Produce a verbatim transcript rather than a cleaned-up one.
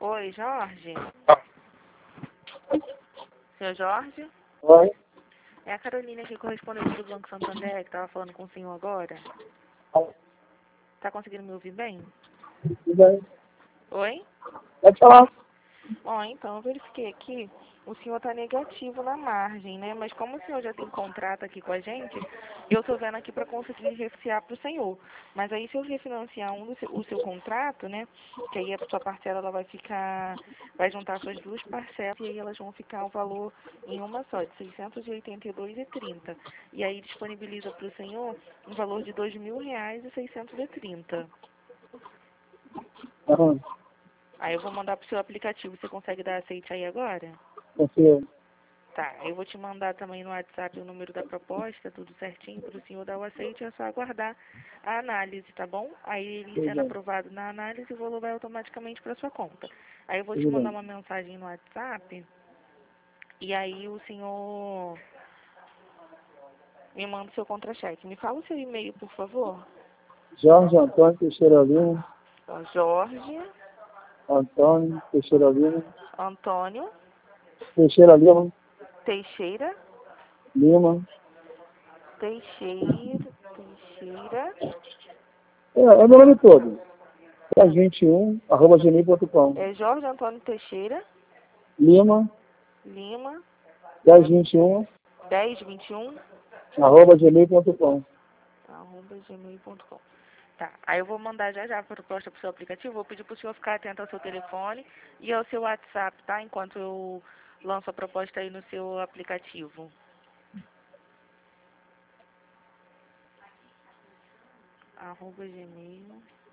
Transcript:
Oi, Jorge? Seu Jorge? Oi? É a Carolina aqui, correspondente do Banco Santander, que estava falando com o senhor agora. Tá conseguindo me ouvir bem? Tudo bem? Oi? Pode falar. Ó, então, eu verifiquei aqui, o senhor tá negativo na margem, né? Mas como o senhor já tem contrato aqui com a gente, eu tô vendo aqui para conseguir refinanciar pro senhor. Mas aí se eu refinanciar um do seu, o seu contrato, né? Que aí a sua parcela ela vai ficar, vai juntar suas duas parcelas e aí elas vão ficar o valor em uma só, de seiscentos e oitenta e dois reais e trinta centavos. E aí disponibiliza para o senhor um valor de dois mil reais e seiscentos e trinta centavos. Aham. Aí eu vou mandar pro seu aplicativo. Você consegue dar aceite aí agora? Confio. Tá, eu vou te mandar também no WhatsApp o número da proposta, tudo certinho, para o senhor dar o aceite, é só aguardar a análise, tá bom? Aí ele Tudo sendo bem. aprovado na análise, o valor vai automaticamente para sua conta. Aí eu vou te Tudo mandar bem. uma mensagem no WhatsApp, e aí o senhor me manda o seu contra-cheque. Me fala o seu e-mail, por favor. Jorge Antônio Teixeira Lima. Ó, Jorge Antônio Teixeira Lima. Antônio Teixeira Lima. Teixeira Lima. Teixeira Teixeira É, é meu nome todo. dez vinte e um, arroba gmail ponto com. é Jorge Antônio Teixeira Lima, Lima dez vinte e um, dez vinte e um arroba gmail ponto com. arroba gmail ponto com. Tá, aí eu vou mandar já já a proposta pro seu aplicativo, vou pedir pro senhor ficar atento ao seu telefone e ao seu WhatsApp, tá? Enquanto eu lanço a proposta aí no seu aplicativo. Arroba gmail.